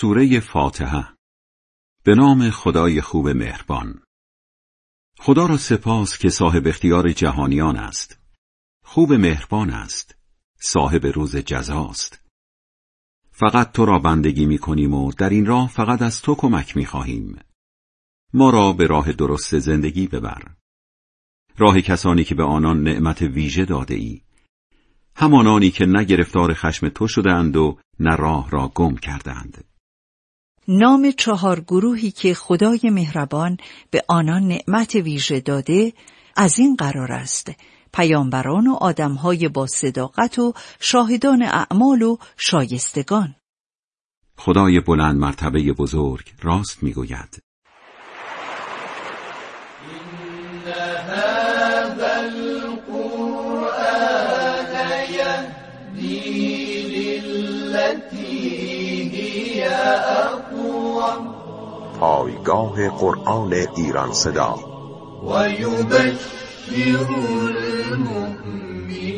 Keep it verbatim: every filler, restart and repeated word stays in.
سوره فاتحه. به نام خدای خوب مهربان. خدا را سپاس که صاحب اختیار جهانیان است. خوب مهربان است. صاحب روز جزاست. فقط تو را بندگی می کنیم و در این راه فقط از تو کمک می خواهیم. ما را به راه درست زندگی ببر. راه کسانی که به آنان نعمت ویژه داده ای. همانانی که نه گرفتار خشم تو شدند و نه راه را گم کردند. نام چهار گروهی که خدای مهربان به آنان نعمت ویژه داده از این قرار است: پیامبران و آدمهای با صداقت و شاهدان اعمال و شایستگان. خدای بلند مرتبه بزرگ راست میگوید: إن هذا القرآن يهدي للتي هي أقوم. پایگاه قرآن ایران صدا. و یبشر المؤمنین